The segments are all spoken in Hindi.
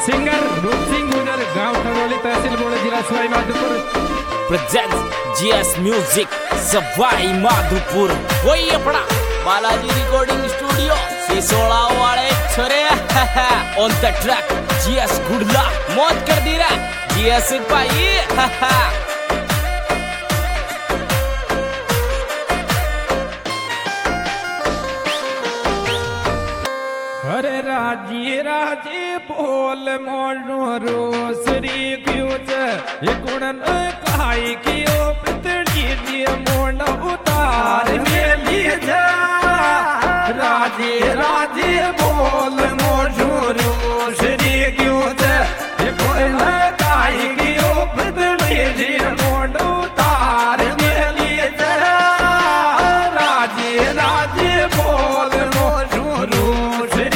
सिंगर रूप सिंह गुजर, गांव ठगोली, तहसील बोले, जिला Sawai Madhopur. Presents GS music Sawai Madhopur. वही अपना बालाजी रिकॉर्डिंग स्टूडियो सिसोड़ा वाले छोरे on the track GS Gudla मौत कर दी रहा जीएस भाई। अरे राजी राजी बोल मोनो रोसरी क्यूच ये गुणन कहाई कियो पितड़ी दी मोन उतार में लिए जा। राजी राजी बोल मोनो रोसरी क्यूच ये गुणन कहाई कियो पितड़ी दी मोन उतार में लिए जा। राजी राजी बोल मोनो रोसरी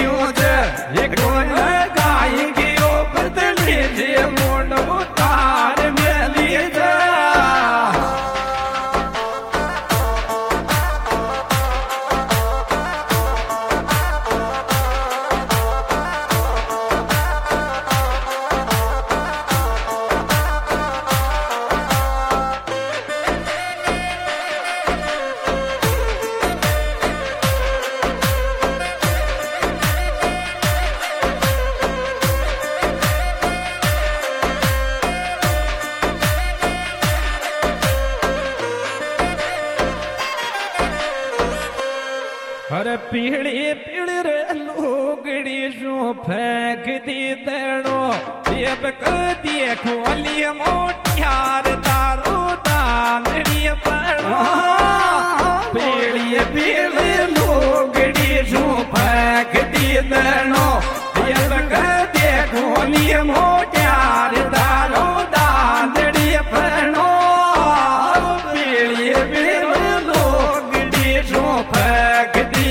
अरे पीड़ी पीड़ी रे लोगड़ी जो फेंक दी देनो ये बकती खोली मोटियार तारो दानड़ी पड़ो। पीड़ी पीड़ी लोगड़ी जो फेंक दी देनो ये बकती खोली मोटियार तारो दानड़ी पड़ो। पीड़ी पीड़ी लोगड़ी जो फेंक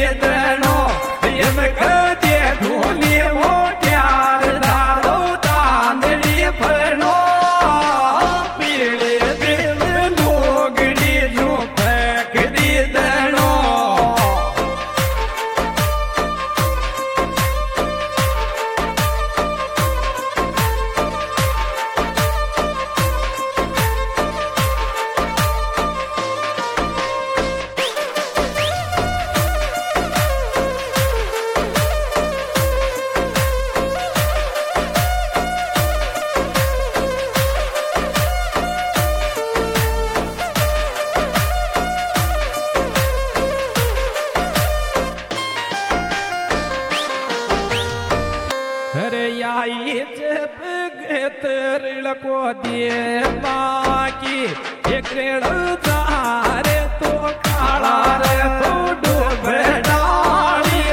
को दिए बाकी एक रे तो काला रे तो डूब डाली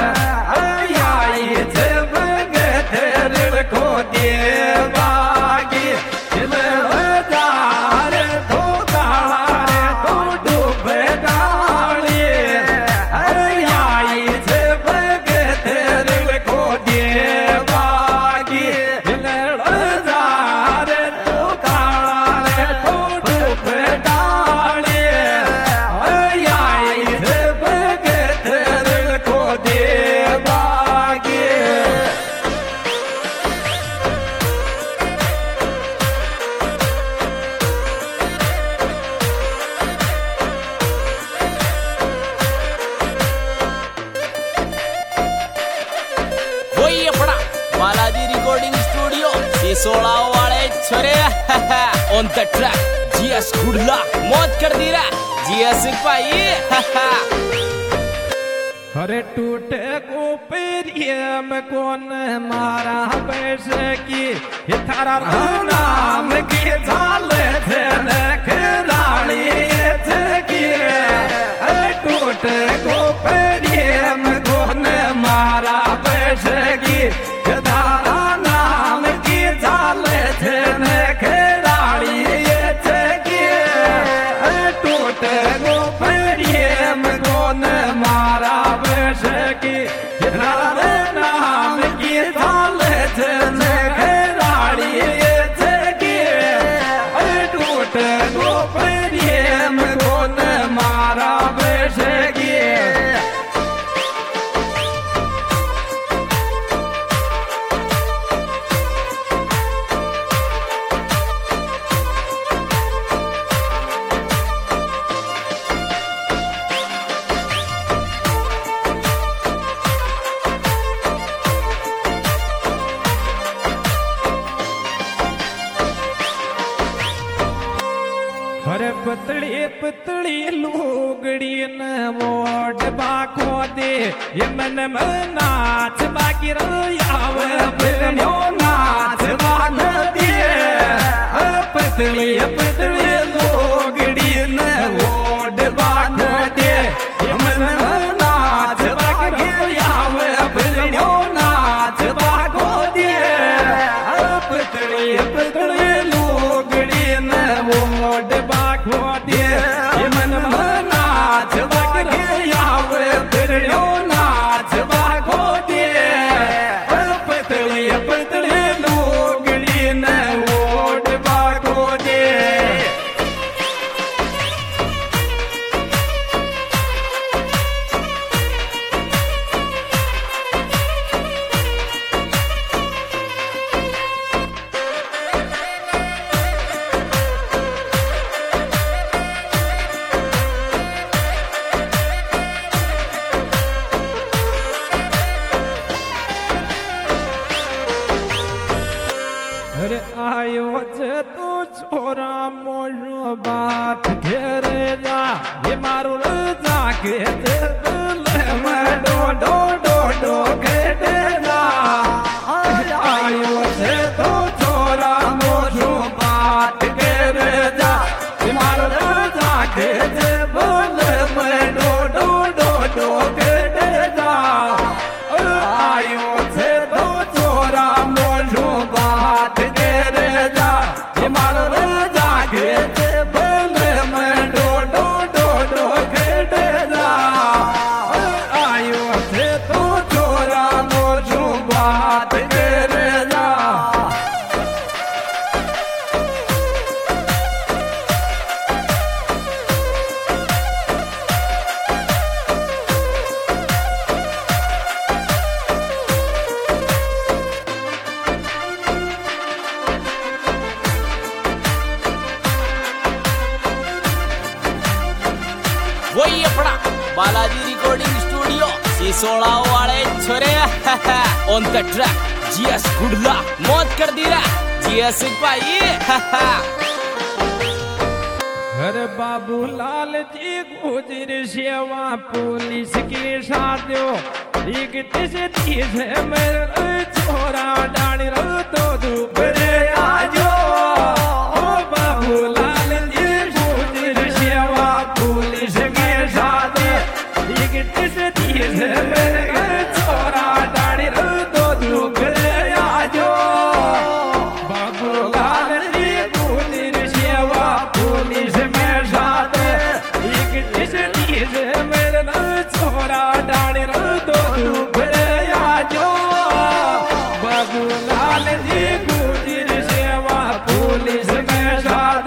आई जब गए को दिए बाकी रे तो काला रे तो डूब डाली आई जब गए को दिए बाकी बालाजी रिकॉर्डिंग स्टूडियो सिसोड़ा वाले छोरे on the track GS Gudla मौत कर दी रहा जीएस भाई। अरे टूटे को पेरियम कौन मारा बैस की ये थारा नाम की झाल थे खराली की। टूटे को पेरियम कौन मारा बैस की धारा नाम की झाल थे खराली की। टूटे को पेरियम कौन मारा की नाम की झाल थे खराली की। टूट गोपरियम कौन मारा की। पतली लुगड़ी न वोट बाको दे ये मन में नाच बाकी रयाव बिरनो नाच बान दे पतली पतली लुगड़ी न वोट बाको दे ये मन में नाच बाकी रयाव बिरनो नाच बाको दे पतली पतली लुगड़ी न वोट बाको दे ये मन में नाच बाकी रयाव बिरनो नाच बाको दे पतली पतली लुगड़ी न वोट बाको दे अरे आयो जे तू छोरा मोरो बात घेरे जा ये मारो जा के दिल में डो डो डो डो घेरे जा आयो जे तू छोरा मोरो बात घेरे जा ये मारो जा के दिल में डो डो डो डो घेरे जा आयो जे तू छोरा मोरो बात घेरे जा ये मारो जा के दिल में डो डो डो डो घेरे जा आयो जे तू छोरा मोरो बात घेरे जा वही अपना बालाजी रिकॉर्डिंग स्टूडियो सिसोड़ा वाले छोरे on the track GS Gudla मौत कर दी रहा जीएस भाई अरे बाबूलाल जी गुजर सेवा पुलिस की साथियों एक तिस तीस मेरे छोरा डाणी रो तो दुबरे आजो ओ बाबूलाल जी गुजर सेवा पुलिस की साथी एक तिस तीस मेरे छोरा डाणी रो तो दुबरे आजो बाबूलाल जी गुजर सेवा पुलिस में साथ एक तिस तीस मेरे छोरा डाणी रो तो दुबरे आजो बाबूलाल जी गुजर सेवा पुलिस में साथ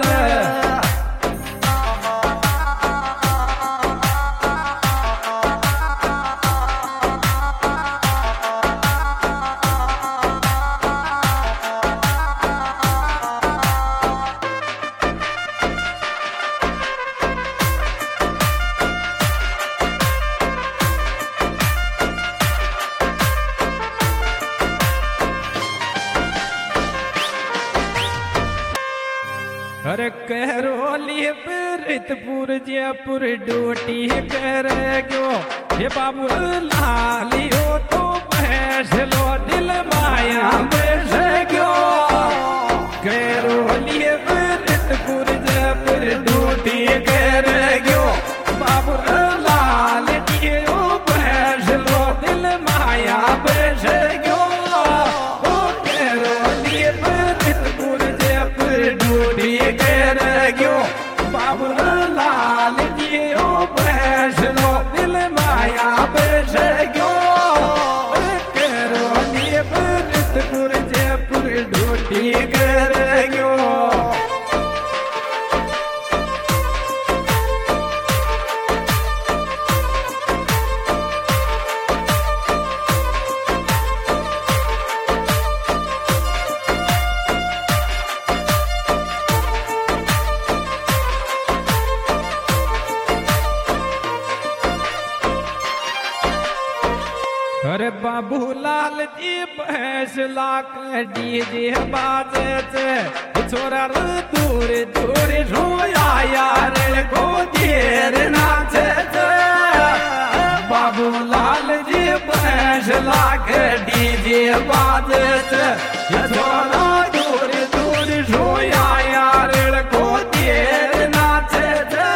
अरे कहरोली प्रीतपुर जयपुर ड्यूटी कर गयो ये बाबू लालियो तो भैंस लो दिल माया बैस गयो कहरोली प्रीतपुर जयपुर ड्यूटी कर गयो बाबू लालियो भैंस लो दिल माया बैस गयो कहरोली प्रीतपुर जयपुर ड्यूटी कर गयो बाबू लाल जी ओ भैंस लो दिल माया बैस गयो बाबूलाल जी फैसला कर डीजे बाजे थे छोरा दूर दूर रोया यार को देर नाचे थे बाबूलाल जी फैसला कर डीजे बाजे थे छोरा दूर दूर रोया यार को देर नाचे थे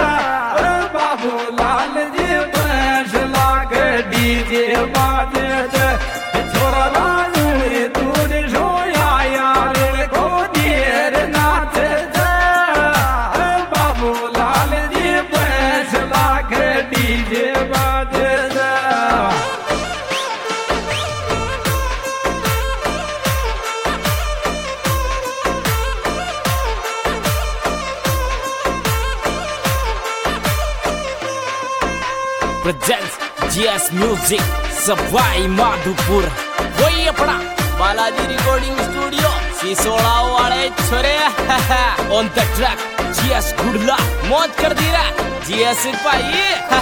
बाबूलाल जी फैसला कर डीजे बाजे थे छोरा दूर दूर रोया यार को देर नाचे थे बाबूलाल जी फैसला कर डीजे बाजे थे presents GS Music Sawai Madhopur वही अपना बालाजी रिकॉर्डिंग स्टूडियो सिसोड़ा वाले छोरे on the track GS Gudla मौज कर दी रहा GS भाई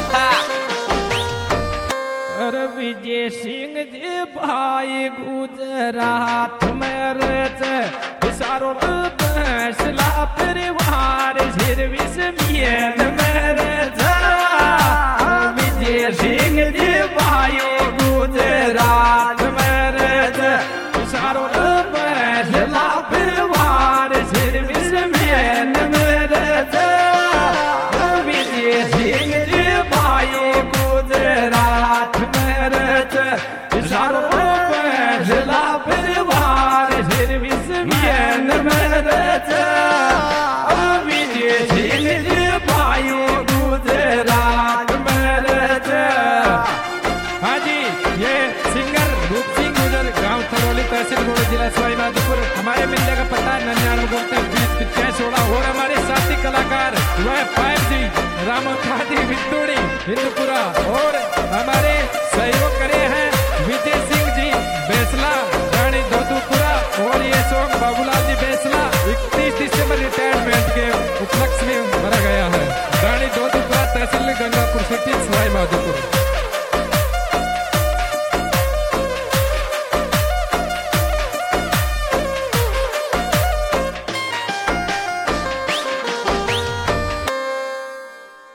अरे विजय सिंह जी भाई गुजरात में रहते सारो फैसला परिवार सर्विस में रहते विजय सिंह जी भाई गुजरात में रहते सारो फैसला परिवार सर्विस में रहते विजय सिंह जी भाई गुजरात में रहते सारो फैसला परिवार सर्विस में रहते विजय सिंह जी भाई गुजरात में रहते। हाँ जी, ये सिंगर रूप सिंह गुजर गांव थरौली तहसील गोड़ जिला सवाई माधोपुर। हमारे मिलने का पता 99 और हमारे साथी कलाकार वह 5G रामो खादी विद्दुड़ी हिंदुपुरा और हमारे सहयोग करे हैं विजय सिंह जी बेसला रानी धोधुपुरा और ये सॉन्ग बाबूलाल जी बेसला 31 दिसंबर रिटायरमेंट के उपलक्ष्य में भरा गया है। रानी धोधुपुरा तहसील गंगापुर सिटी